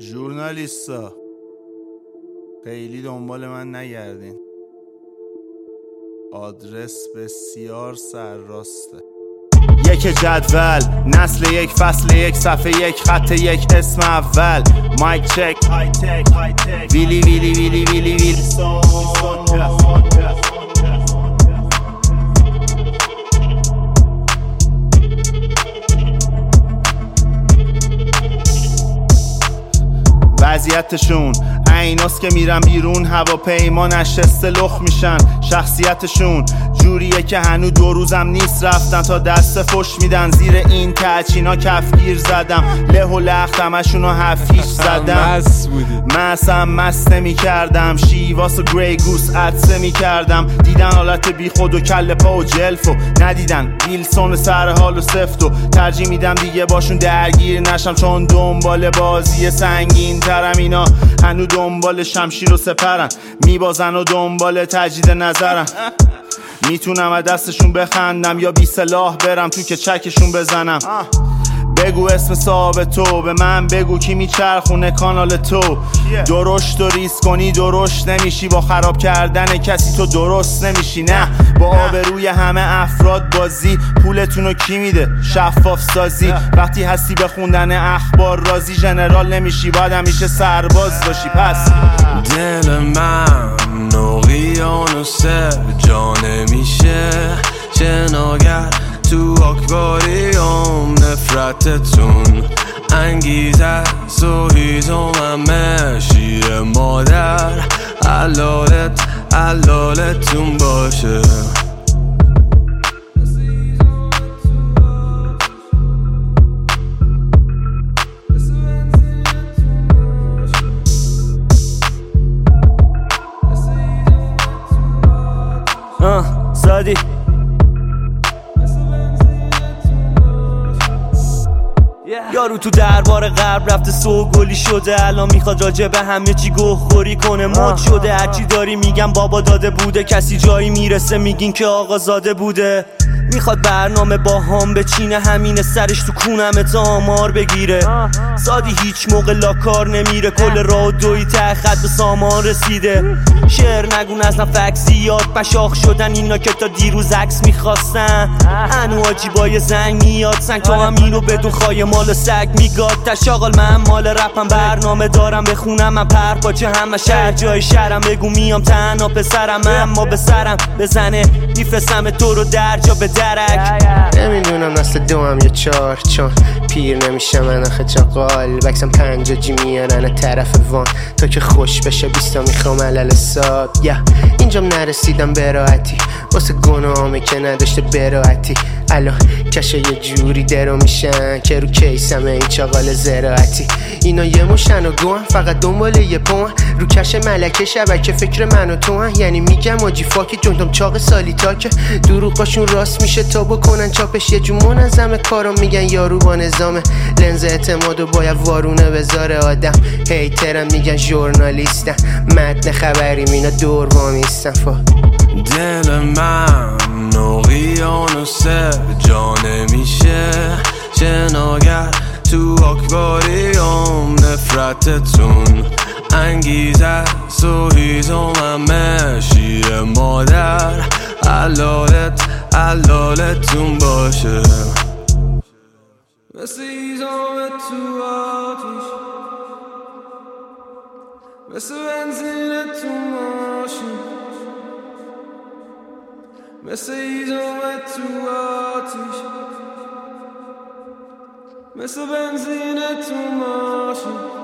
ژورنالیستا خیلی دنبال من نگردین، آدرس بسیار سرراسته. یک جدول، نسل یک، فصل یک، صفحه یک، خط یک، اسم اول، مایک چک، ویلی ویلی ویلی ویلی ویلی. وضعیتشون ایناست که میرن بیرون، هواپیما نشسته لخ میشن. شخصیتشون جوریه که هنو 2 روزم نیست رفتن تا دست فش میدن. زیر این کچینا کفگیر زدم، له و لخت همشونو 7-8 زدم. مسم مست نمی کردم، شیواس و گری گوس عدسه می کردم. دیدن حالت بی خود و کل پا و جلفو، ندیدن ویلسون سر حال و سفتو. ترجیح میدم دیگه باشون درگیر نشم، چون دنبال بازی سنگین ترم. اینا هنو دنبال شمشیر و سپرن، میبازن و دنبال تجدید نظرن. میتونم از دستشون بخندم یا بی سلاح برم تو که چکشون بزنم. بگو اسم صاحب تو، به من بگو کی میچرخونه کانال تو. درشت و ریس کنی درشت نمیشی، با خراب کردن کسی تو درست نمیشی. نه با آبروی همه افراد بازی، پولتونو کی میده؟ شفاف سازی. وقتی هستی به خوندن اخبار راضی، ژنرال نمیشی، باید همیشه سرباز باشی. پس دل من اقیانوس جا نمیشه، شناگر تو اکواریوم نفرتتون انگیزه و هیزم شیر مادر. علالتون باشه. سادی یارو تو دربار غرب رفته سوگلی شده، الان میخواد راجع به همه چی گوخوری کنه. مد شده هرچی داری میگم بابا داده بوده، کسی جایی میرسه میگین که آقا زاده بوده. میخواد برنامه با هم بچینه، همینه سرش تو کونمه تا آمار بگیره. سادی هیچ موقع لاکار نمیره، کل راه و دوی ته خط به سامان رسیده. شعر نگون از نفکسیات بشاخ شدن اینا که تا دیروز عکس میخواستن. هنو عجیبای زنگ میاد سنگ، تو هم اینو بدون خواهی مال سگ میگاد. تشاغل من مال رپم، برنامه دارم بخونم من پرپاچه همه شهر جای شهرم. بگو میام تنها پسرم، اما به سرم بزنه میفرستم تو رو در جا به درک. نمیدونم نسل 2 یا 4، چون پیر نمیشم من آخه چاقال. بکسم 50 جی میارن طرف وان، تا که خوش بشه 20 میخوام علل ساب. اینجام نرسیدم به راحتی، واسه گناهامه که نداشته براحتی. الان کشه یه جوری درو میشن که رو کیسمه این چاقال زراعتی. اینا یه موشن و گوهن، فقط دنبال یه پوهن. رو کش ملکه شبکه فکر من و تو هن. یعنی میگم آجی فاکی جندم چاق سالی تا که دروغاشون راست میشه تا بکنن چاپش. یه جو منظم کارو میگن یارو با نظامه، لنز اعتمادو باید وارونه بذاره آدم. هیترم میگن ژورنالیستن، متن خبری مینا دور وامیستن. دل من اقیانوس جا نمیشه، شناگر تو اکواریوم نفرتتون انگیزه و هیزم شیر مادر. علالتون باشه. مثل هیزم تو آتیش، مثل بنزین تو ماشین. مثل هیزم تو آتیش، مثل بنزین تو ماشین.